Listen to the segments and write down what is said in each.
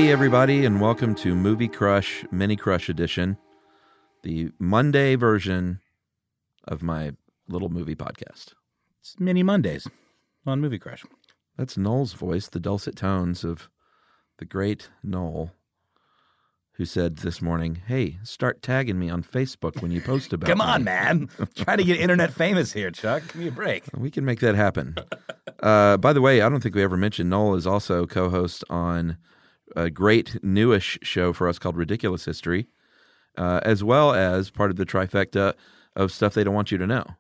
Hey, everybody, and welcome to Movie Crush Mini Crush Edition, the Monday version of my little movie podcast. It's Mini Mondays on Movie Crush. That's Noel's voice, the dulcet tones of the great Noel, who said this morning, hey, start tagging me on Facebook when you post about Come me. on, man. Trying to get internet famous here, Chuck. Give me a break. We can make that happen. By the way, I don't think we ever mentioned Noel is also co-host on a great newish show for us called Ridiculous History, as well as part of the trifecta of stuff they don't want you to know.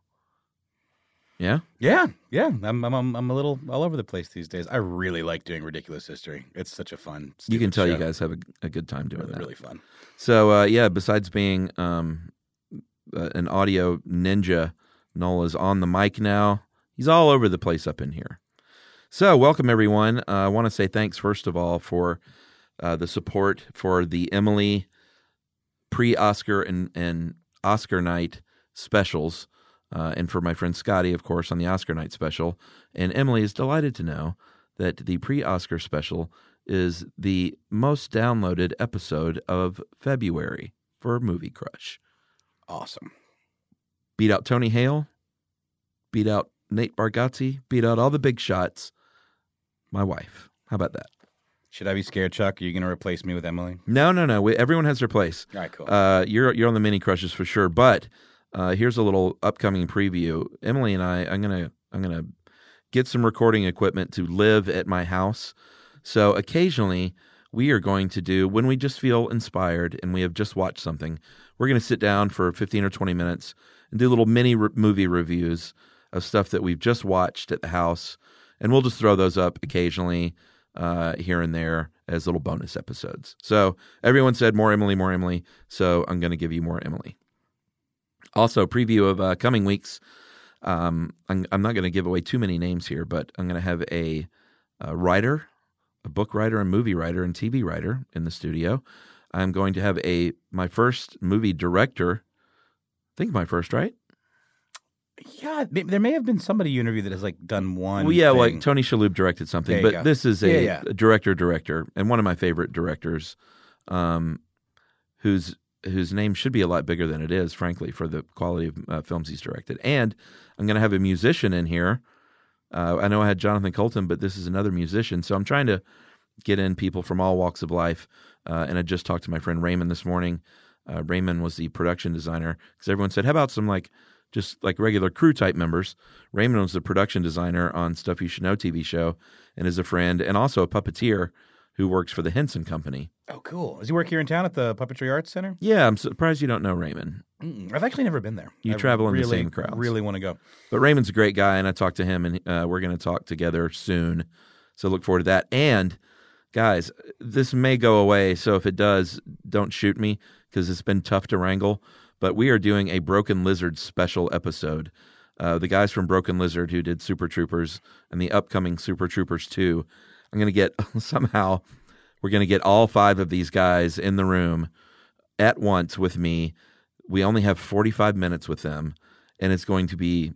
Yeah? Yeah. I'm a little all over the place these days. I really like doing Ridiculous History. It's such a fun You can tell show. you guys have a good time doing that. Really fun. So, besides being an audio ninja, Noel is on the mic now. He's all over the place up in here. So, welcome, everyone. I want to say thanks, first of all, for the support for the Emily pre-Oscar and Oscar night specials, and for my friend Scotty, of course, on the Oscar night special. And Emily is delighted to know that the pre-Oscar special is the most downloaded episode of February for Movie Crush. Awesome. Beat out Tony Hale, beat out Nate Bargatze, beat out all the big shots. My wife. How about that? Should I be scared, Chuck? Are you going to replace me with Emily? No. Everyone has their place. All right, cool. You're on the mini crushes for sure. But here's a little upcoming preview. Emily and I'm gonna get some recording equipment to live at my house. So occasionally we are going to do, when we just feel inspired and we have just watched something, we're going to sit down for 15 or 20 minutes and do little mini movie reviews of stuff that we've just watched at the house. And we'll just throw those up occasionally here and there as little bonus episodes. So everyone said more Emily. So I'm going to give you more Emily. Also, preview of coming weeks. I'm not going to give away too many names here, but I'm going to have a writer, a book writer, a movie writer, and TV writer in the studio. I'm going to have my first movie director. I think my first, right? Yeah, there may have been somebody you interviewed that has done one. Well, yeah, thing. like Tony Shalhoub directed something, but go. this is a director, and one of my favorite directors, whose name should be a lot bigger than it is, frankly, for the quality of films he's directed. And I'm going to have a musician in here. I know I had Jonathan Colton, but this is another musician, so I'm trying to get in people from all walks of life. And I just talked to my friend Raymond this morning. Raymond was the production designer, because everyone said, how about some just regular crew type members? Raymond was the production designer on Stuff You Should Know TV show and is a friend and also a puppeteer who works for the Henson Company. Oh, cool. Does he work here in town at the Puppetry Arts Center? Yeah, I'm surprised you don't know Raymond. I've actually never been there. You travel in the same crowds. Really want to go. But Raymond's a great guy, and I talked to him, and we're going to talk together soon. So look forward to that. And, guys, this may go away, so if it does, don't shoot me, because it's been tough to wrangle. But we are doing a Broken Lizard special episode. The guys from Broken Lizard who did Super Troopers and the upcoming Super Troopers 2, I'm going to get, somehow, we're going to get all 5 of these guys in the room at once with me. We only have 45 minutes with them, and it's going to be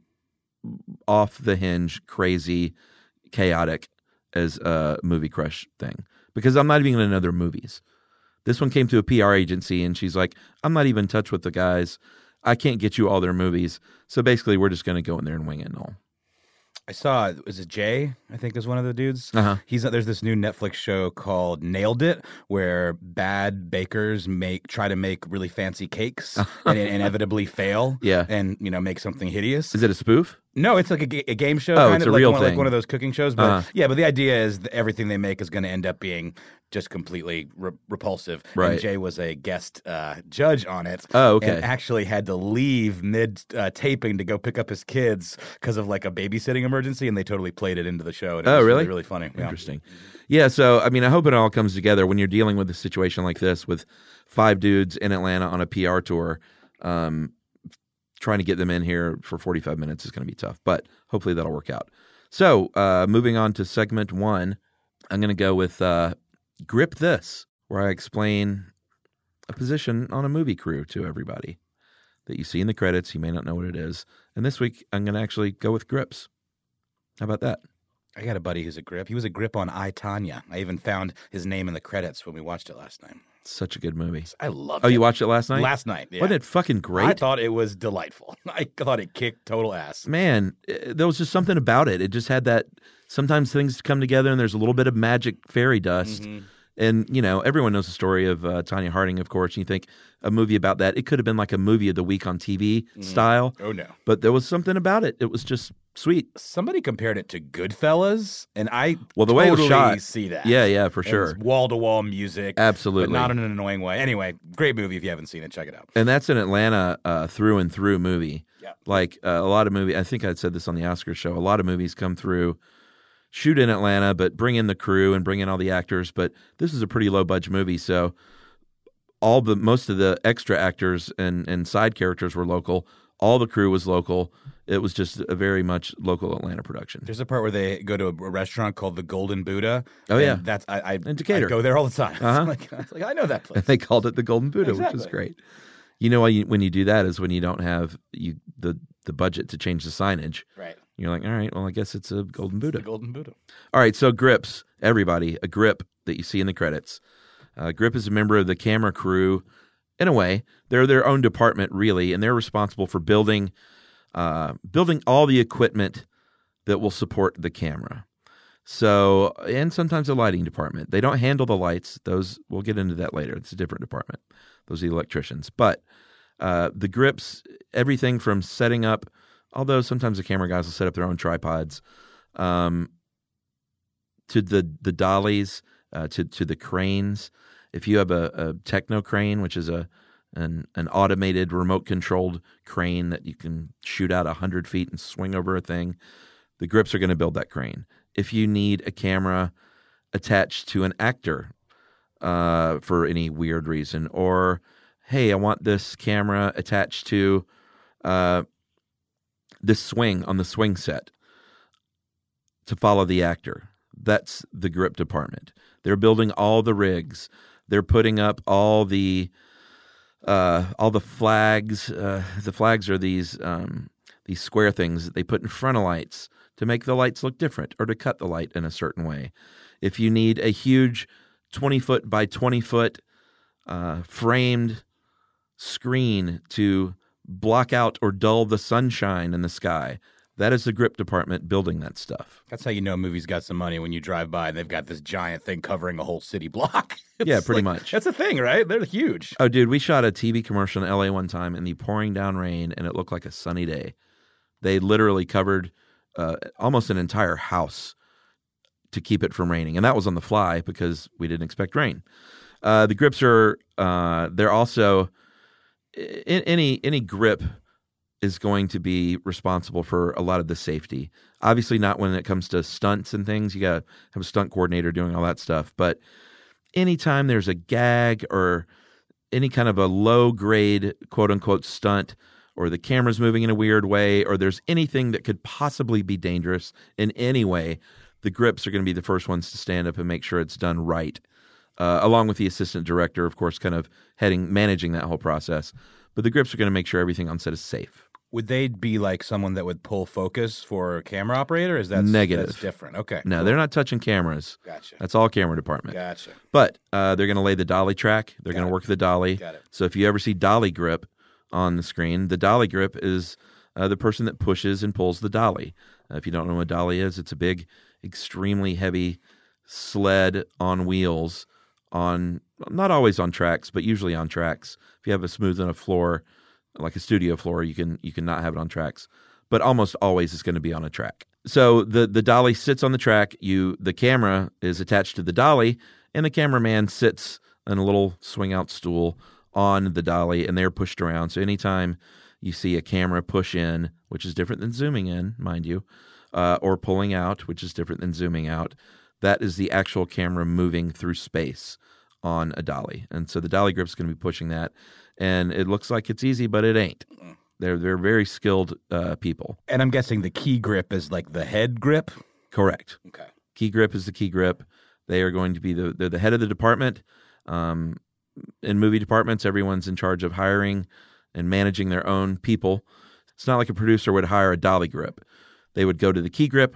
off the hinge, crazy, chaotic as a Movie Crush thing. Because I'm not even going to know their movies. This one came to a PR agency, and she's like, I'm not even in touch with the guys. I can't get you all their movies. So basically, we're just going to go in there and wing it and all. I saw, was it Jay? I think is one of the dudes. Uh-huh. There's this new Netflix show called Nailed It, where bad bakers try to make really fancy cakes and inevitably fail. Yeah. And make something hideous. Is it a spoof? No, it's like a game show. Oh, kind it's of a real like thing. one of those cooking shows. But but the idea is that everything they make is going to end up being just completely repulsive. Right. And Jay was a guest judge on it. Oh, okay. And actually had to leave mid taping to go pick up his kids because of a babysitting emergency, and they totally played it into the show. And it was really? Really funny. Yeah. Interesting. Yeah, so, I hope it all comes together when you're dealing with a situation like this with 5 dudes in Atlanta on a PR tour. Trying to get them in here for 45 minutes is going to be tough, but hopefully that'll work out. So, moving on to segment 1, I'm going to go with Grip This, where I explain a position on a movie crew to everybody that you see in the credits. You may not know what it is. And this week, I'm going to actually go with grips. How about that? I got a buddy who's a grip. He was a grip on I, Tonya. I even found his name in the credits when we watched it last night. Such a good movie. I loved it. Oh, you watched it last night? Last night, yeah. Wasn't it fucking great? I thought it was delightful. I thought it kicked total ass. Man, there was just something about it. It just had that, sometimes things come together and there's a little bit of magic fairy dust. Mm-hmm. And, you know, everyone knows the story of Tonya Harding, of course. And you think a movie about that, it could have been like a movie of the week on TV style. Oh, no. But there was something about it. It was just sweet. Somebody compared it to Goodfellas, and I Well, the way it was shot, see that. Yeah, for sure. Wall-to-wall music. Absolutely. But not in an annoying way. Anyway, great movie. If you haven't seen it, check it out. And that's an Atlanta through and through movie. Yeah. Like a lot of movies, I think I said this on the Oscars show, a lot of movies come through, shoot in Atlanta, but bring in the crew and bring in all the actors. But this is a pretty low budget movie, so most of the extra actors and side characters were local. All the crew was local. It was just a very much local Atlanta production. There's a part where they go to a restaurant called the Golden Buddha. Oh, yeah. That's I In Decatur. I go there all the time. Uh-huh. I know that place. And they called it the Golden Buddha, which was Exactly. great. You know, when you do that is when you don't have the budget to change the signage. Right. You're like, all right, well, I guess it's a Golden Buddha. The Golden Buddha. All right, so grips, everybody, a grip that you see in the credits. Grip is a member of the camera crew. In a way, they're their own department, really, and they're responsible for building all the equipment that will support the camera. So, and sometimes the lighting department. They don't handle the lights. Those, we'll get into that later. It's a different department. Those are the electricians. But the grips, everything from setting up, although sometimes the camera guys will set up their own tripods, to the dollies, to the cranes. If you have a techno crane, which is an automated remote-controlled crane that you can shoot out 100 feet and swing over a thing, the grips are going to build that crane. If you need a camera attached to an actor for any weird reason, or, hey, I want this camera attached to this swing on the swing set to follow the actor, that's the grip department. They're building all the rigs. They're putting up all the flags. The flags are these square things that they put in front of lights to make the lights look different or to cut the light in a certain way. If you need a huge 20-foot by 20-foot framed screen to block out or dull the sunshine in the sky, that is the grip department building that stuff. That's how you know a movie's got some money, when you drive by and they've got this giant thing covering a whole city block. Yeah, pretty much. That's a thing, right? They're huge. Oh, dude, we shot a TV commercial in LA one time in the pouring down rain, and it looked like a sunny day. They literally covered almost an entire house to keep it from raining, and that was on the fly because we didn't expect rain. The grips are they're also any grip is going to be responsible for a lot of the safety. Obviously not when it comes to stunts and things. You got to have a stunt coordinator doing all that stuff. But anytime there's a gag or any kind of a low-grade, quote-unquote, stunt, or the camera's moving in a weird way, or there's anything that could possibly be dangerous in any way, the grips are going to be the first ones to stand up and make sure it's done right, along with the assistant director, of course, kind of managing that whole process. But the grips are going to make sure everything on set is safe. Would they be like someone that would pull focus for a camera operator? Is that Negative? That's different. Okay. No, cool. they're not touching cameras. Gotcha. That's all camera department. Gotcha. But they're going to lay the dolly track. They're going Got to it. work the dolly. Got it. So if you ever see dolly grip on the screen, the dolly grip is the person that pushes and pulls the dolly. If you don't know what a dolly is, it's a big, extremely heavy sled on wheels, not always on tracks, but usually on tracks. If you have a smooth enough floor, like a studio floor, you can not have it on tracks, but almost always it's going to be on a track. So the dolly sits on the track. The camera is attached to the dolly, and the cameraman sits in a little swing out stool on the dolly, and they're pushed around. So anytime you see a camera push in, which is different than zooming in, mind you, or pulling out, which is different than zooming out, that is the actual camera moving through space on a dolly. And so the dolly grip is going to be pushing that. And it looks like it's easy, but it ain't. They're very skilled people. And I'm guessing the key grip is like the head grip? Correct. Okay. Key grip is the key grip. They are going to be they're the head of the department. In movie departments, everyone's in charge of hiring and managing their own people. It's not like a producer would hire a dolly grip. They would go to the key grip,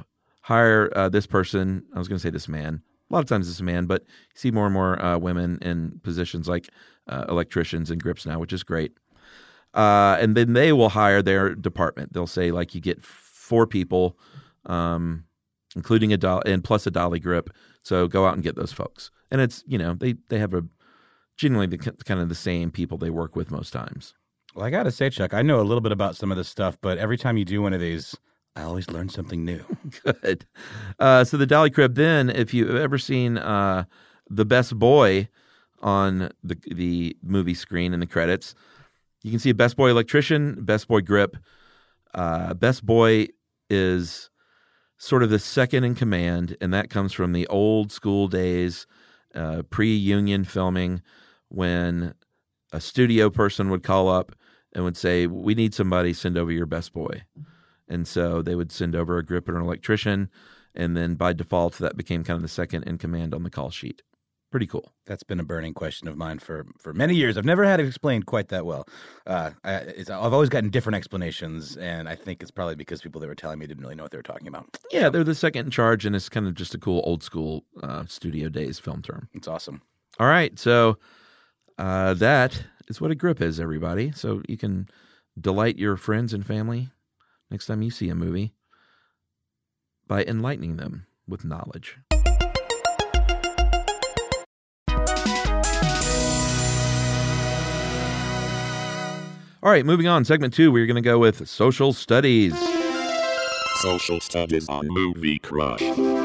hire this person. I was going to say this man. A lot of times it's a man, but you see more and more women in positions like electricians and grips now, which is great. And then they will hire their department. They'll say, like, you get 4 people, including a dolly and plus a dolly grip. So go out and get those folks. And it's, they have generally kind of the same people they work with most times. Well, I got to say, Chuck, I know a little bit about some of this stuff, but every time you do one of these, I always learn something new. Good. So the dolly crib, then, if you've ever seen The Best Boy on the movie screen in the credits, you can see a Best Boy electrician, Best Boy grip. Best Boy is sort of the second in command, and that comes from the old school days, pre-union filming, when a studio person would call up and would say, we need somebody, send over your best boy. And so they would send over a grip and an electrician, and then by default, that became kind of the second in command on the call sheet. Pretty cool. That's been a burning question of mine for many years. I've never had it explained quite that well. I've always gotten different explanations, and I think it's probably because people that were telling me didn't really know what they were talking about. Yeah, they're the second in charge, and it's kind of just a cool old school studio days film term. It's awesome. All right, so that is what a grip is, everybody. So you can delight your friends and family next time you see a movie by enlightening them with knowledge. All right, moving on. Segment 2, we're going to go with social studies. Social studies on Movie Crush.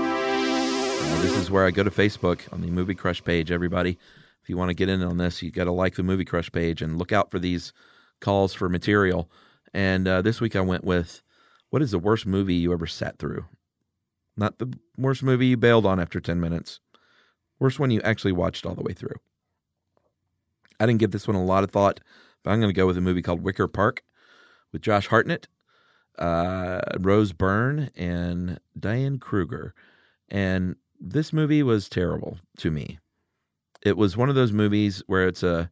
This is where I go to Facebook on the Movie Crush page, everybody. If you want to get in on this, you got to like the Movie Crush page and look out for these calls for material. And this week I went with, what is the worst movie you ever sat through? Not the worst movie you bailed on after 10 minutes. Worst one you actually watched all the way through. I didn't give this one a lot of thought, but I'm going to go with a movie called Wicker Park with Josh Hartnett, Rose Byrne, and Diane Kruger. And this movie was terrible to me. It was one of those movies where it's a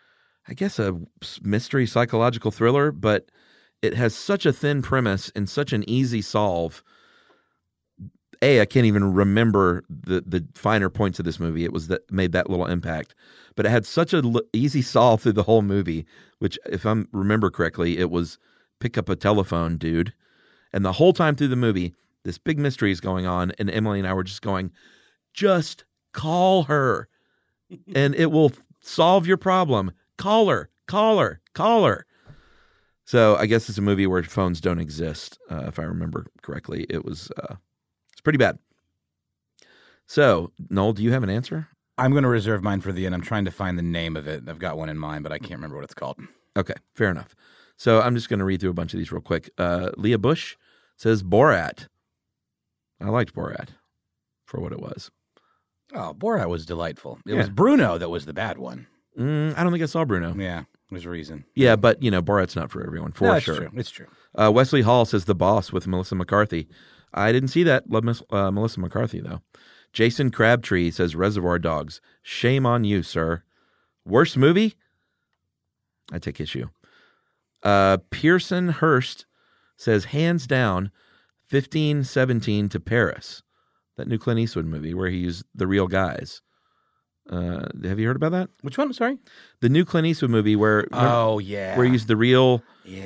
mystery psychological thriller, but it has such a thin premise and such an easy solve. I can't even remember the finer points of this movie. It was that made that little impact. But it had such an easy solve through the whole movie, which, if I remember correctly, it was pick up a telephone, dude. And the whole time through the movie, this big mystery is going on, and Emily and I were just going, just call her, and it will solve your problem. Call her, call her, call her. So I guess it's a movie where phones don't exist, if I remember correctly. It's pretty bad. So, Noel, do you have an answer? I'm going to reserve mine for the end. I'm trying to find the name of it. I've got one in mind, but I can't remember what it's called. Okay, fair enough. So I'm just going to read through a bunch of these real quick. Leah Bush says Borat. I liked Borat for what it was. Oh, Borat was delightful. It was Bruno that was the bad one. I don't think I saw Bruno. Yeah, there's a reason. Yeah, but, Borat's not for everyone, for sure. True. It's true. Wesley Hall says The Boss with Melissa McCarthy. I didn't see that. Love Melissa McCarthy, though. Jason Crabtree says Reservoir Dogs. Shame on you, sir. Worst movie? I take issue. Pearson Hurst says, hands down, 1517 to Paris. That new Clint Eastwood movie where he used the real guys. Have you heard about that? Which one? Sorry? The new Clint Eastwood movie where he used the real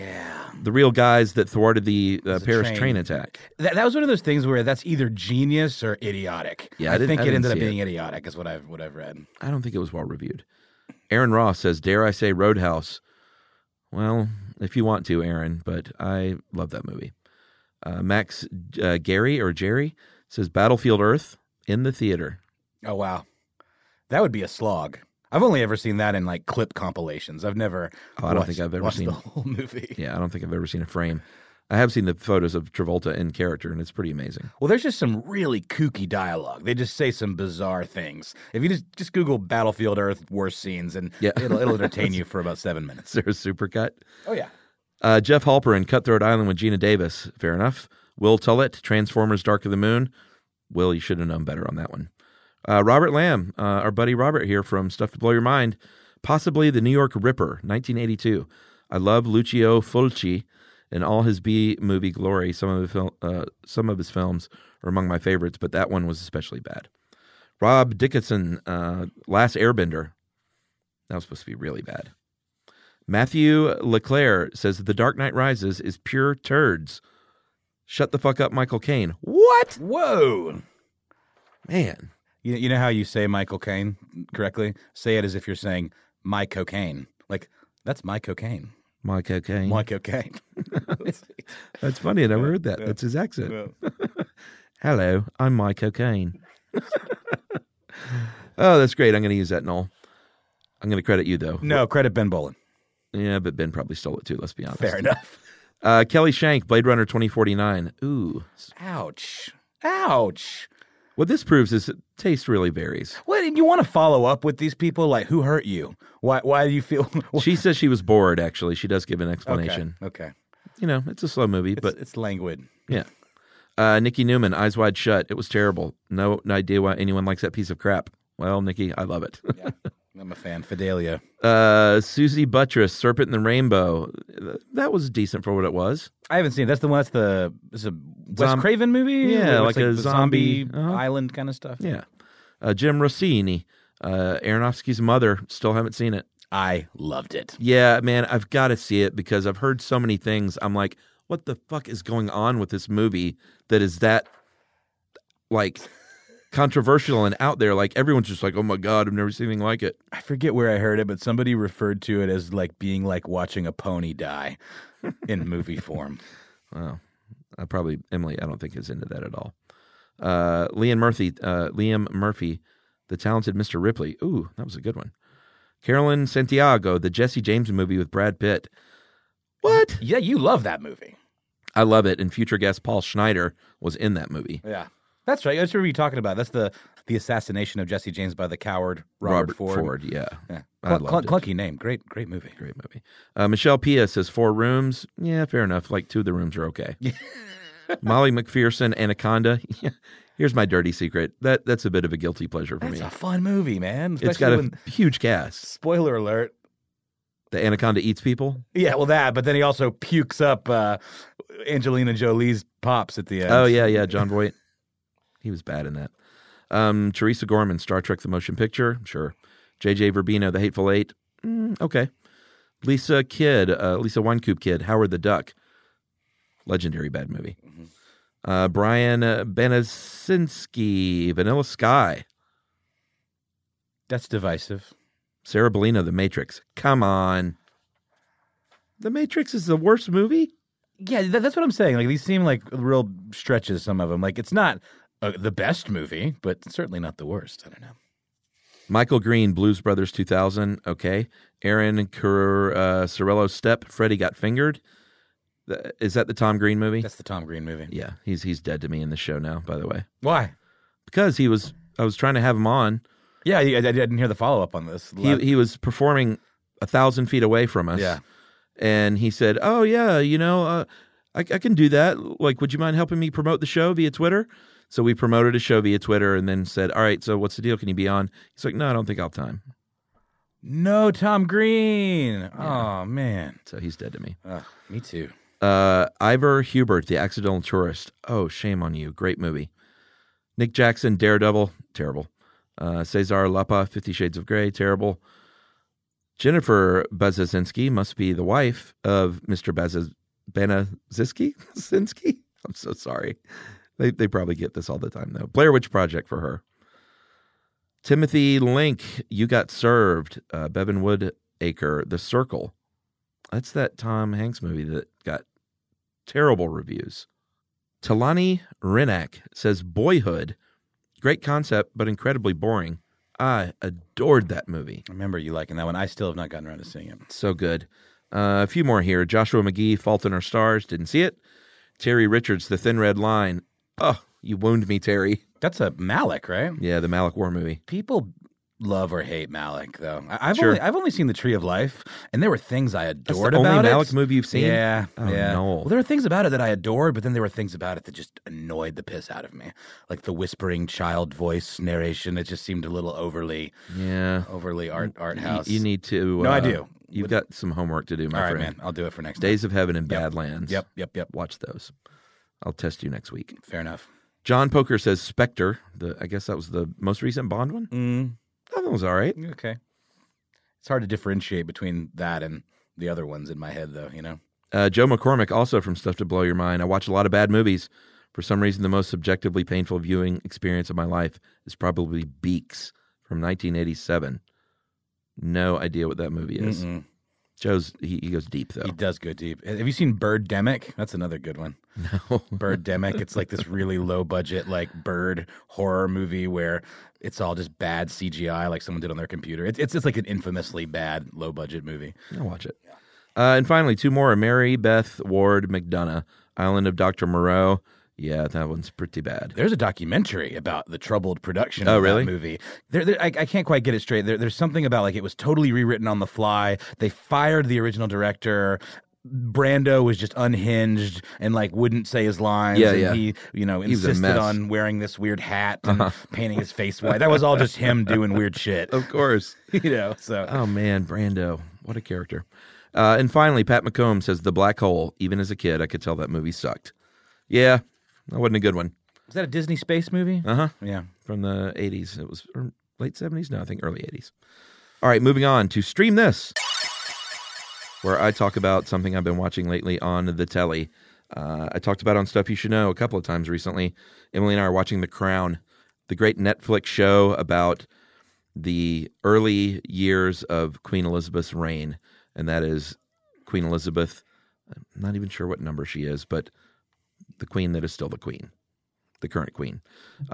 guys that thwarted the Paris train attack. That was one of those things where that's either genius or idiotic. Yeah, I think it ended up being idiotic is what I've read. I don't think it was well reviewed. Aaron Ross says, dare I say Roadhouse? Well, if you want to, Aaron, but I love that movie. Max Jerry says Battlefield Earth in the theater. Oh, wow. That would be a slog. I've only ever seen that in like clip compilations. I've never I don't think I've ever seen the whole movie. Yeah, I don't think I've ever seen a frame. I have seen the photos of Travolta in character, and it's pretty amazing. Well, there's just some really kooky dialogue. They just say some bizarre things. If you just Google Battlefield Earth worst scenes, and it'll entertain you for about 7 minutes. Is there a supercut? Oh, yeah. Jeff Halperin, Cutthroat Island with Gina Davis. Fair enough. Will Tullett, Transformers Dark of the Moon. Will, you should have known better on that one. Robert Lamb, our buddy Robert here from Stuff to Blow Your Mind. Possibly The New York Ripper, 1982. I love Lucio Fulci In all his B-movie glory, some of his films are among my favorites, but that one was especially bad. Rob Dickinson, Last Airbender. That was supposed to be really bad. Matthew Leclerc says The Dark Knight Rises is pure turds. Shut the fuck up, Michael Caine. What? Whoa. Man. You know how you say Michael Caine correctly? Say it as if you're saying my cocaine. Like, that's my cocaine. My cocaine. My cocaine. That's funny. I never heard that. That's his accent. Hello, I'm my cocaine. Oh, that's great. I'm going to use that, Noel. I'm going to credit you, though. No, credit Ben Bolin. Yeah, but Ben probably stole it, too. Let's be honest. Fair enough. Kelly Shank, Blade Runner 2049. Ooh. Ouch. Ouch. What this proves is taste really varies. What, you want to follow up with these people? Like, who hurt you? Why do you feel... She says she was bored, actually. She does give an explanation. Okay. You know, it's a slow movie, but... It's languid. Yeah. Nikki Newman, Eyes Wide Shut. It was terrible. No idea why anyone likes that piece of crap. Well, Nikki, I love it. Yeah, I'm a fan. Fidelia. Susie Buttress, Serpent in the Rainbow. That was decent for what it was. I haven't seen it. That's the one. It's a Wes Craven movie? Yeah, Where like a the zombie island kind of stuff. Yeah. Jim Rossini, Aronofsky's Mother. Still haven't seen it. I loved it. Yeah, man, I've got to see it because I've heard so many things. I'm like, what the fuck is going on with this movie that is that, like, controversial and out there? Like, everyone's just like, oh my God, I've never seen anything like it. I forget where I heard it, but somebody referred to it as like being like watching a pony die in movie form. Well, Emily, I don't think is into that at all. Liam Murphy, The Talented Mr. Ripley. Ooh, that was a good one. Carolyn Santiago, the Jesse James movie with Brad Pitt. What? Yeah, you love that movie. I love it. And future guest Paul Schneider was in that movie. Yeah. That's right. That's what you're talking about. That's the assassination of Jesse James by the coward Robert Ford. Yeah. Clunky name. Great movie. Great movie. Michelle Pia says 4 rooms. Yeah, fair enough. Like 2 of the rooms are okay. Molly McPherson, Anaconda. Yeah. Here's my dirty secret. That's a bit of a guilty pleasure for me. It's a fun movie, man. It's got a huge cast. Spoiler alert. The anaconda eats people? Yeah, well, that, but then he also pukes up Angelina Jolie's pops at the end. Oh, yeah, John Voight. He was bad in that. Teresa Gorman, Star Trek The Motion Picture, sure. J.J. Verbino, The Hateful Eight, okay. Lisa Weinkoop Kid, Howard the Duck, legendary bad movie. Mm-hmm. Brian Benesinski, Vanilla Sky. That's divisive. Sarah Bellino, The Matrix. Come on. The Matrix is the worst movie? Yeah, that's what I'm saying. Like, these seem like real stretches, some of them. Like, it's not the best movie, but certainly not the worst. I don't know. Michael Green, Blues Brothers 2000. Okay. Aaron Sorello's Step, Freddy Got Fingered. Is that the Tom Green movie? That's the Tom Green movie. Yeah, he's dead to me in the show now, by the way. Why? Because I was trying to have him on. Yeah, I didn't hear the follow-up on this. He was performing 1,000 feet away from us. Yeah. And he said, oh, yeah, I can do that. Like, would you mind helping me promote the show via Twitter? So we promoted a show via Twitter and then said, all right, so what's the deal? Can you be on? He's like, no, I don't think I'll have time. No, Tom Green. Yeah. Oh, man. So he's dead to me. Me too. Ivor Hubert, The Accidental Tourist. Oh, shame on you. Great movie. Nick Jackson, Daredevil. Terrible. Cesar Lapa, 50 Shades of Grey, terrible. Jennifer Bazazinski must be the wife of Mr. Benazinski? I'm so sorry. They probably get this all the time, though. Blair Witch Project for her. Timothy Link, You Got Served. Bevan Woodacre, The Circle. That's that Tom Hanks movie that got terrible reviews. Talani Renak says Boyhood. Great concept, but incredibly boring. I adored that movie. I remember you liking that one. I still have not gotten around to seeing it. So good. A few more here. Joshua McGee, Fault in Our Stars. Didn't see it. Terry Richards, The Thin Red Line. Oh, you wound me, Terry. That's a Malick, right? Yeah, the Malick War movie. People love or hate Malick, though. I've Sure. only seen The Tree of Life, and there were things I That's adored the only about Malick it. movie you've seen? Yeah, Oh, yeah. no. Well, there were things about it that I adored, but then there were things about it that just annoyed the piss out of me, like the whispering child voice narration. It just seemed a little overly art house. You need to. No, I do. You've got some homework to do, my All right, friend. man. I'll do it for next Days time. of Heaven and Badlands. Yep. Watch those. I'll test you next week. Fair enough. John Poker says Spectre. I guess that was the most recent Bond one. That one was all right. Okay. It's hard to differentiate between that and the other ones in my head, though, you know? Joe McCormick, also from Stuff to Blow Your Mind. I watch a lot of bad movies. For some reason, the most subjectively painful viewing experience of my life is probably Beaks from 1987. No idea what that movie is. Joe's he goes deep though. He does go deep. Have you seen Birdemic? That's another good one. No. Birdemic. It's like this really low budget, like bird horror movie where it's all just bad CGI, like someone did on their computer. It's like an infamously bad low budget movie. I'll watch it. And finally, two more: Mary Beth Ward McDonough, Island of Dr. Moreau. Yeah, that one's pretty bad. There's a documentary about the troubled production Oh, of really? that movie. I can't quite get it straight. There's something about like it was totally rewritten on the fly. They fired the original director. Brando was just unhinged and like wouldn't say his lines. Yeah, and yeah. He, was a insisted mess. on wearing this weird hat and painting his face white. That was all just him doing weird shit. Of course. So Oh man, Brando, what a character. And finally, Pat McComb says The Black Hole. Even as a kid, I could tell that movie sucked. Yeah, that wasn't a good one. was that a Disney space movie? Uh huh. Yeah. From the 80s. It was or late 70s? No, I think early 80s. All right, moving on to Stream This, where I talk about something I've been watching lately on the telly. I talked about on Stuff You Should Know a couple of times recently. Emily and I are watching The Crown, the great Netflix show about the early years of Queen Elizabeth's reign. And that is Queen Elizabeth. I'm not even sure what number she is, but the queen that is still the queen, the current queen.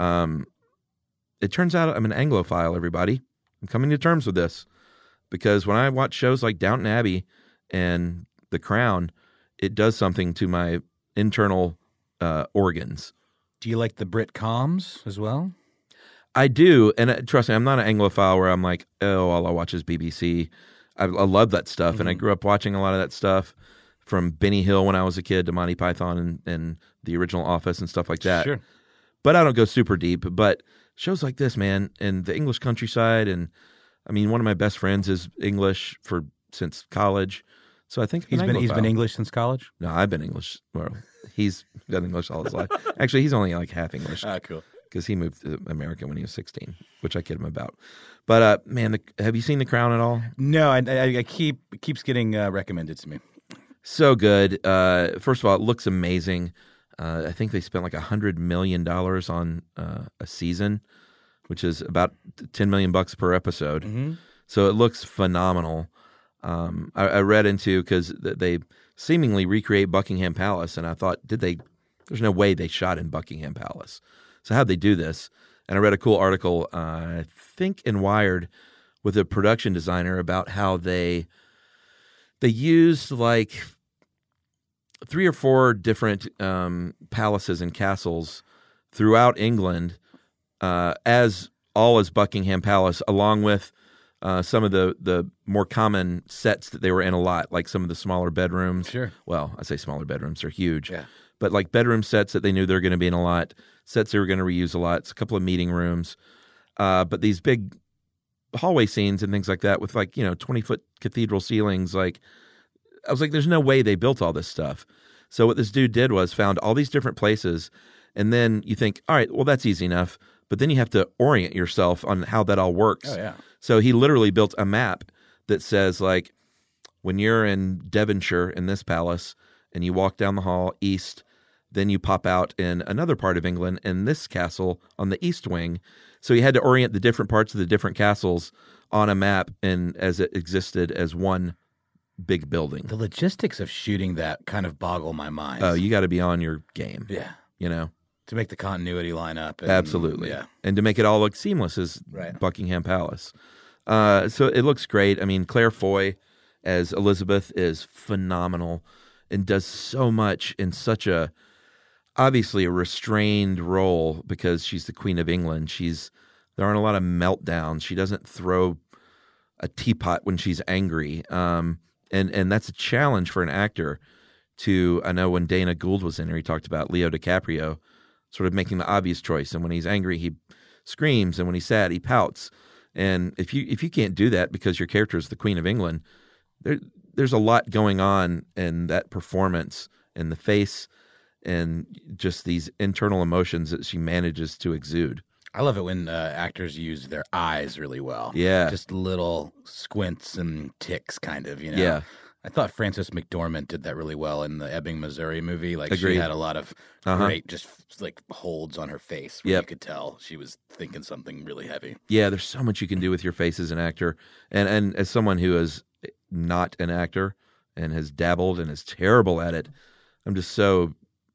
It turns out I'm an Anglophile, everybody. I'm coming to terms with this because when I watch shows like Downton Abbey and The Crown, it does something to my internal organs. Do you like the Brit comms as well? I do, and trust me, I'm not an Anglophile where I'm like, oh, all I watch is BBC. I love that stuff, and I grew up watching a lot of that stuff from Benny Hill when I was a kid to Monty Python and the original Office and stuff like that. Sure. But I don't go super deep. But shows like this, man, and the English countryside, and I mean, one of my best friends is English since college, so I think He's been Anglophile. English since college? No, I've been English. Well, he's been English all his life. Actually, he's only like half English. Cool. Because he moved to America when he was 16, which I kid him about. But man, have you seen The Crown at all? No, I keeps getting recommended to me. So good. First of all, it looks amazing. I think they spent like $100 million on a season, which is about $10 million per episode. So it looks phenomenal. I read into because they seemingly recreate Buckingham Palace, and I thought, there's no way they shot in Buckingham Palace. So how'd they do this? And I read a cool article, I think in Wired, with a production designer about how they used like 3 or 4 different palaces and castles throughout England as Buckingham Palace, along with some of the more common sets that they were in a lot, like some of the smaller bedrooms. Sure. Well, I say smaller bedrooms, they're huge. Yeah. But like bedroom sets that they knew they were going to be in a lot, sets they were going to reuse a lot. It's a couple of meeting rooms. But these big hallway scenes and things like that with 20-foot cathedral ceilings, like I was like, there's no way they built all this stuff. So what this dude did was found all these different places, and then you think, all right, well, that's easy enough. But then you have to orient yourself on how that all works. Oh, yeah. So he literally built a map that says, like, when you're in Devonshire in this palace and you walk down the hall east, then you pop out in another part of England in this castle on the east wing. So he had to orient the different parts of the different castles on a map and as it existed as one big building. The logistics of shooting that kind of boggle my mind. Oh, you got to be on your game. Yeah. You know? To make the continuity line up. And, Absolutely. Yeah. And to make it all look seamless as Right. Buckingham Palace. So it looks great. I mean, Claire Foy as Elizabeth is phenomenal and does so much in such obviously a restrained role because she's the Queen of England. She's There aren't a lot of meltdowns. She doesn't throw a teapot when she's angry. And that's a challenge for an actor to, I know when Dana Gould was in here, he talked about Leo DiCaprio sort of making the obvious choice. And when he's angry, he screams. And when he's sad, he pouts. And if you can't do that because your character is the Queen of England, there's a lot going on in that performance and the face and just these internal emotions that she manages to exude. I love it when actors use their eyes really well. Yeah. Just little squints and ticks, kind of, Yeah. I thought Frances McDormand did that really well in the Ebbing, Missouri movie. Like, Agreed. she had a lot of great just, like, holds on her face where you could tell she was thinking something really heavy. Yeah, there's so much you can do with your face as an actor. And as someone who is not an actor and has dabbled and is terrible at it, I'm just so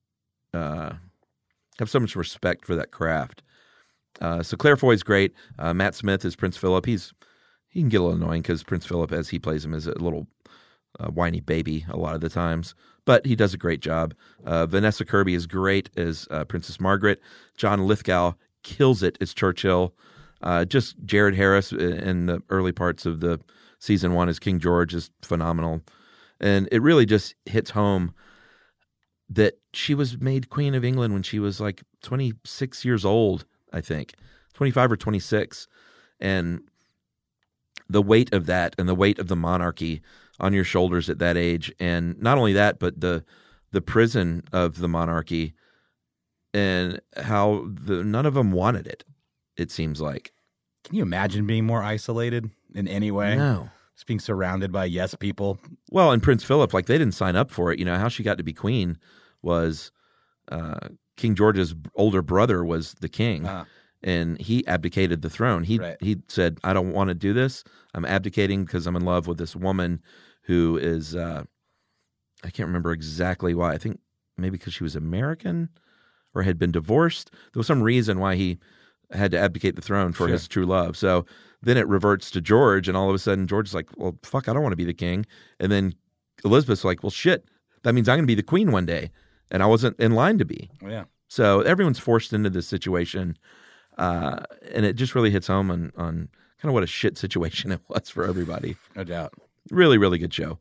have so much respect for that craft. So Claire Foy's great. Matt Smith is Prince Philip. He can get a little annoying because Prince Philip, as he plays him, is a little whiny baby a lot of the times, but he does a great job. Vanessa Kirby is great as Princess Margaret. John Lithgow kills it as Churchill. Just Jared Harris in the early parts of the season 1 as King George is phenomenal. And it really just hits home that she was made Queen of England when she was like 26 years old, I think, 25 or 26. And the weight of that and the weight of the monarchy on your shoulders at that age. And not only that, but the prison of the monarchy and how none of them wanted it, it seems like. Can you imagine being more isolated in any way? No. Just being surrounded by yes people. Well, and Prince Philip, like, they didn't sign up for it. You know, how she got to be queen was King George's older brother was the king. And he abdicated the throne. He said, I don't want to do this. I'm abdicating because I'm in love with this woman who is, I can't remember exactly why. I think maybe because she was American or had been divorced. There was some reason why he had to abdicate the throne for his true love. So then it reverts to George, and all of a sudden George's like, well, fuck, I don't want to be the king. And then Elizabeth's like, well, shit, that means I'm going to be the queen one day. And I wasn't in line to be. Yeah. So everyone's forced into this situation. And it just really hits home on kind of what a shit situation it was for everybody. No doubt. Really, really good show.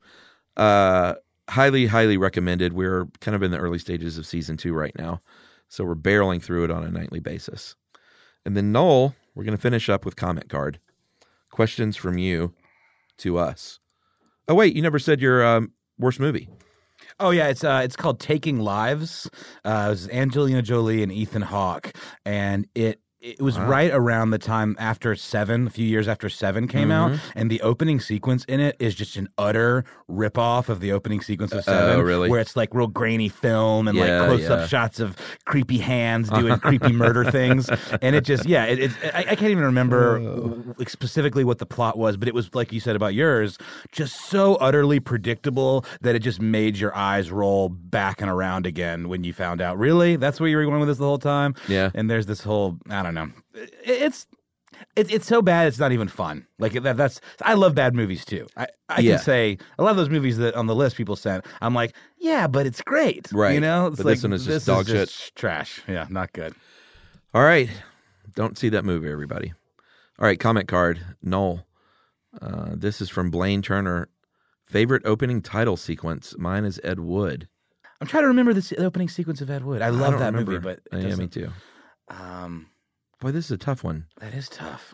Highly, highly recommended. We're kind of in the early stages of season 2 right now. So we're barreling through it on a nightly basis. And then Noel, we're going to finish up with comment card. Questions from you to us. Oh, wait, you never said your worst movie. Oh yeah, it's called Taking Lives. It was Angelina Jolie and Ethan Hawke, and it was right around the time after Seven, a few years after Seven came out, and the opening sequence in it is just an utter ripoff of the opening sequence of Seven. Oh, really? Where it's like real grainy film and like close-up shots of creepy hands doing creepy murder things, and it just I can't even remember specifically what the plot was, but it was like you said about yours, just so utterly predictable that it just made your eyes roll back and around again when you found out. Really, that's where you were going with this the whole time? Yeah. And there's this whole no. It's so bad it's not even fun. Like that's I love bad movies too. I can say a lot of those movies that on the list people sent, I'm like, yeah, but it's great. Right. You know? It's but like, this one is just dog shit. Trash. Yeah, not good. All right. Don't see that movie, everybody. All right, comment card. Noel. This is from Blaine Turner. Favorite opening title sequence. Mine is Ed Wood. I'm trying to remember the opening sequence of Ed Wood. I love that movie, but yeah, me too. Boy, this is a tough one. That is tough.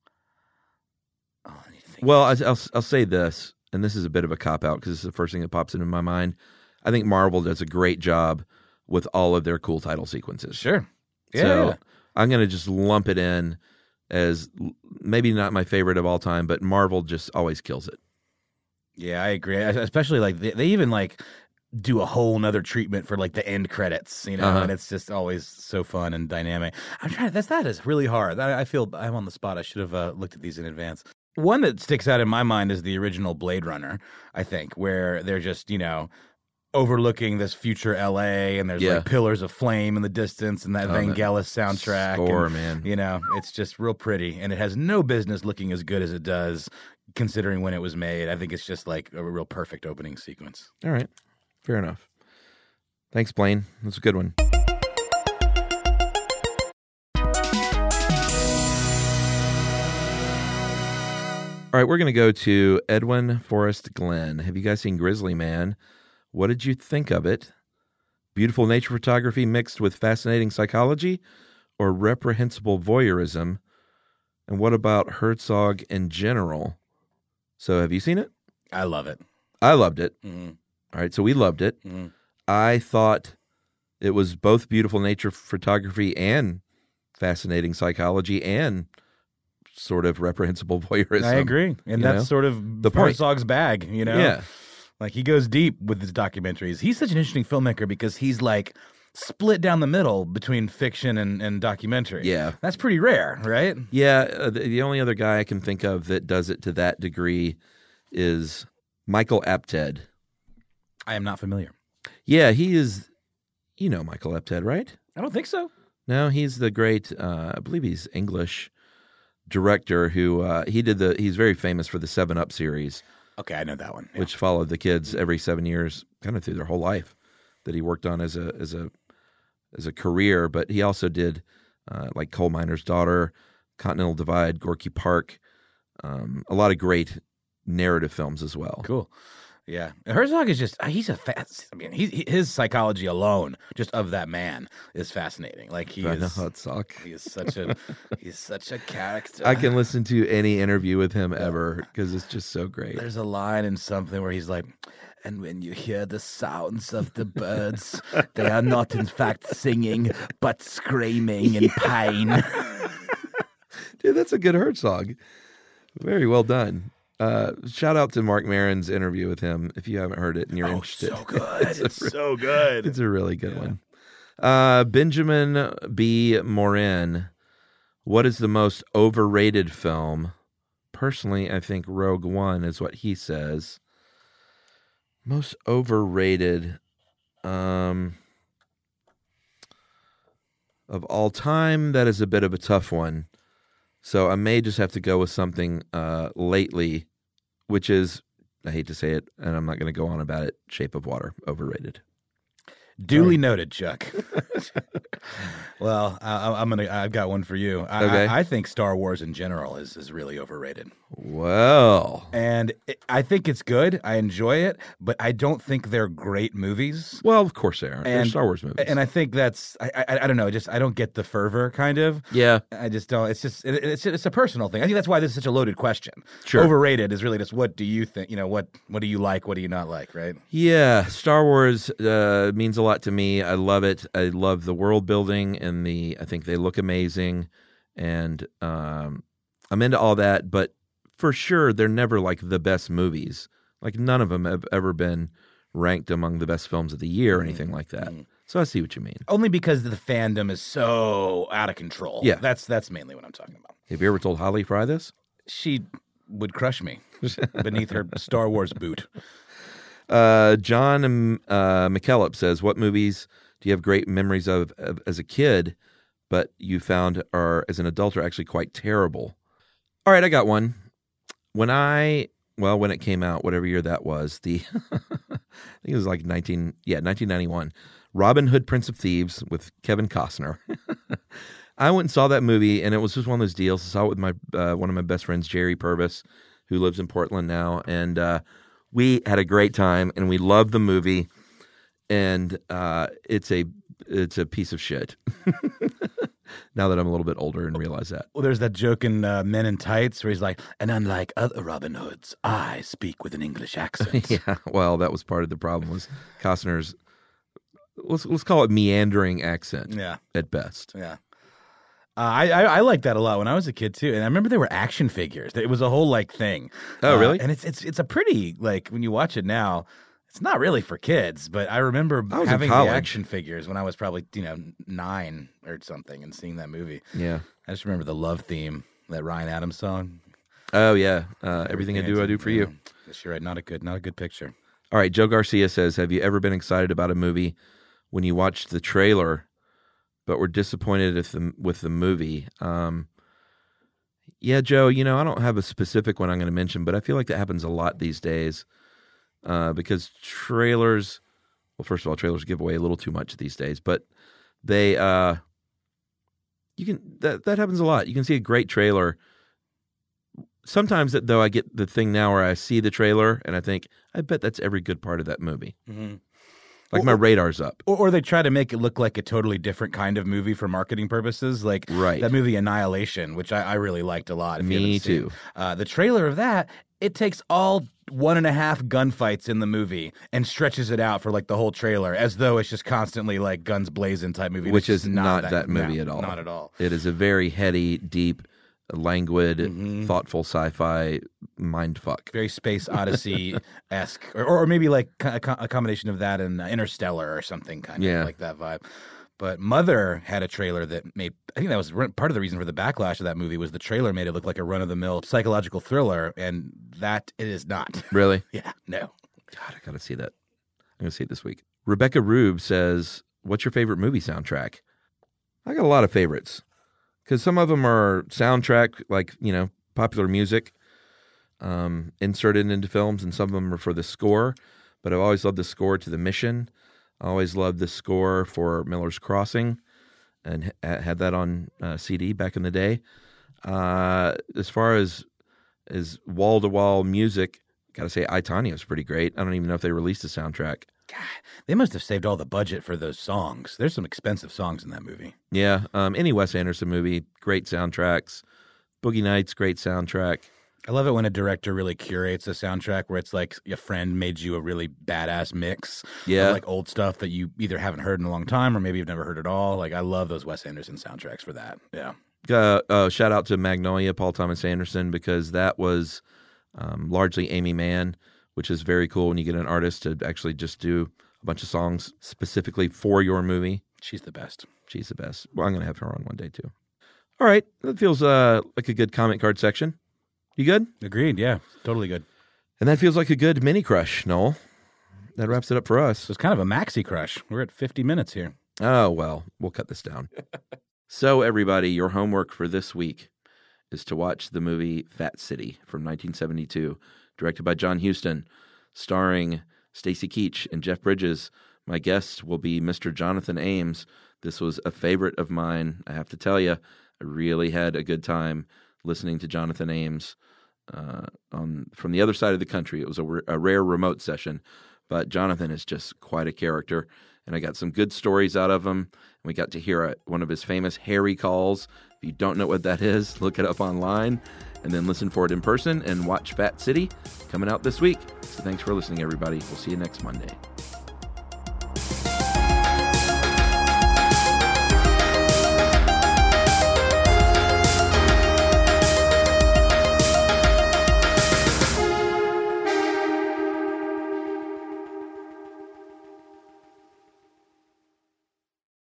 Oh, I need to think. Well, I'll say this, and this is a bit of a cop-out because this is the first thing that pops into my mind. I think Marvel does a great job with all of their cool title sequences. Sure. Yeah. So I'm going to just lump it in as maybe not my favorite of all time, but Marvel just always kills it. Yeah, I agree. Especially like they even like do a whole nother treatment for like the end credits, you know, and it's just always so fun and dynamic. I'm trying to, that is really hard. I feel I'm on the spot. I should have looked at these in advance. One that sticks out in my mind is the original Blade Runner, I think, where they're just, you know, overlooking this future LA and there's like pillars of flame in the distance and that Vangelis soundtrack. Score, man. You know, it's just real pretty and it has no business looking as good as it does considering when it was made. I think it's just like a real perfect opening sequence. All right. Fair enough. Thanks, Blaine. That's a good one. All right, we're going to go to Edwin Forrest Glenn. Have you guys seen Grizzly Man? What did you think of it? Beautiful nature photography mixed with fascinating psychology or reprehensible voyeurism? And what about Herzog in general? So have you seen it? I love it. I loved it. Mm-hmm. All right, so we loved it. Mm-hmm. I thought it was both beautiful nature photography and fascinating psychology and sort of reprehensible voyeurism. I agree. And that's sort of the point. Herzog's bag, you know? Yeah. Like, he goes deep with his documentaries. He's such an interesting filmmaker because he's, like, split down the middle between fiction and documentary. Yeah. That's pretty rare, right? Yeah, the only other guy I can think of that does it to that degree is Michael Apted. I am not familiar. Yeah, he is, you know Michael Apted, right? I don't think so. No, he's the great, I believe he's English director who, he's very famous for the 7 Up series. Okay, I know that one. Yeah. Which followed the kids every 7 years, kind of through their whole life, that he worked on as a career. But he also did like Coal Miner's Daughter, Continental Divide, Gorky Park, a lot of great narrative films as well. Cool. Yeah, Herzog is just—he's his psychology alone, just of that man, is fascinating. Like he is such a character. I can listen to any interview with him ever because it's just so great. There's a line in something where he's like, "And when you hear the sounds of the birds, they are not in fact singing, but screaming in pain." Dude, that's a good Herzog. Very well done. Shout out to Mark Maron's interview with him if you haven't heard it and you're interested. So good. It's so good. It's a really good one. Benjamin B. Morin, what is the most overrated film? Personally, I think Rogue One is what he says. Most overrated of all time, that is a bit of a tough one. So I may just have to go with something lately, which is, I hate to say it, and I'm not going to go on about it, Shape of Water, overrated. Duly noted, Chuck. Well, I've got one for you. Okay. I think Star Wars in general is really overrated. Well. And I think it's good. I enjoy it, but I don't think they're great movies. Well, of course they aren't. They're Star Wars movies. And I think that's, I don't know, I don't get the fervor, kind of. Yeah. I just don't, it's a personal thing. I think that's why this is such a loaded question. Sure. Overrated is really just, what do you think, what do you like, what do you not like, right? Yeah, Star Wars means a lot to me. I love it. I love the world building and I think they look amazing. And I'm into all that, but for sure, they're never like the best movies. Like none of them have ever been ranked among the best films of the year or anything like that. So I see what you mean. Only because the fandom is so out of control. Yeah. That's mainly what I'm talking about. Have you ever told Holly Fry this? She would crush me beneath her Star Wars boot. John McKellop says, what movies do you have great memories of as a kid, but you found are, as an adult, are actually quite terrible? All right, I got one. When it came out, whatever year that was, I think it was like 1991, Robin Hood, Prince of Thieves with Kevin Costner. I went and saw that movie, and it was just one of those deals. I saw it with my one of my best friends, Jerry Purvis, who lives in Portland now, and we had a great time, and we loved the movie, and it's a piece of shit. Now that I'm a little bit older and realize that. Well, there's that joke in Men in Tights where he's like, and unlike other Robin Hoods, I speak with an English accent. Yeah, well, that was part of the problem was Costner's, let's call it meandering accent. Yeah, at best. Yeah. I liked that a lot when I was a kid too, and I remember there were action figures. It was a whole thing. Oh, really? And it's a pretty when you watch it now, it's not really for kids. But I remember having the action figures when I was probably 9 or something, and seeing that movie. Yeah, I just remember the love theme, that Ryan Adams song. Oh yeah, everything I do for you. Yes, you're right. Not a good picture. All right, Joe Garcia says, have you ever been excited about a movie when you watched the trailer, but were disappointed with the movie? Yeah, Joe, I don't have a specific one I'm going to mention, but I feel like that happens a lot these days because trailers, well, first of all, trailers give away a little too much these days, but they, that happens a lot. You can see a great trailer sometimes, though, I get the thing now where I see the trailer and I think, I bet that's every good part of that movie. Mm-hmm. Like my radar's up. Or they try to make it look like a totally different kind of movie for marketing purposes, like that movie Annihilation, which I really liked a lot. Me too. The trailer of that, it takes all 1.5 gunfights in the movie and stretches it out for like the whole trailer as though it's just constantly like guns blazing type movie. Which is not that movie at all. Not at all. It is a very heady, deep, languid, thoughtful sci-fi mind fuck. Very Space Odyssey-esque. or maybe like a combination of that and Interstellar or something kind of like that vibe. But Mother had a trailer that made, I think that was part of the reason for the backlash of that movie was the trailer made it look like a run-of-the-mill psychological thriller, and that it is not. Really? Yeah, no. God, I got to see that. I'm going to see it this week. Rebecca Rube says, what's your favorite movie soundtrack? I got a lot of favorites because some of them are soundtrack, like, popular music inserted into films, and some of them are for the score. But I've always loved the score to The Mission. I always loved the score for Miller's Crossing and had that on CD back in the day. As far as wall-to-wall music, got to say I, Tonya is pretty great. I don't even know if they released a soundtrack. God, they must have saved all the budget for those songs. There's some expensive songs in that movie. Yeah. Any Wes Anderson movie, great soundtracks. Boogie Nights, great soundtrack. I love it when a director really curates a soundtrack where it's like a friend made you a really badass mix of like old stuff that you either haven't heard in a long time or maybe you've never heard at all. Like, I love those Wes Anderson soundtracks for that. Yeah. Shout out to Magnolia, Paul Thomas Anderson, because that was largely Amy Mann, which is very cool when you get an artist to actually just do a bunch of songs specifically for your movie. She's the best. She's the best. Well, I'm going to have her on one day, too. All right. That feels like a good comment card section. You good? Agreed, yeah. Totally good. And that feels like a good mini crush, Noel. That wraps it up for us. So it's kind of a maxi crush. We're at 50 minutes here. Oh, well, we'll cut this down. So, everybody, your homework for this week is to watch the movie Fat City from 1972, directed by John Huston, starring Stacy Keach and Jeff Bridges. My guest will be Mr. Jonathan Ames. This was a favorite of mine. I have to tell you, I really had a good time listening to Jonathan Ames from the other side of the country. It was a rare remote session, but Jonathan is just quite a character, and I got some good stories out of him. And we got to hear one of his famous Harry calls. If you don't know what that is, look it up online, and then listen for it in person and watch Fat City coming out this week. So thanks for listening, everybody. We'll see you next Monday.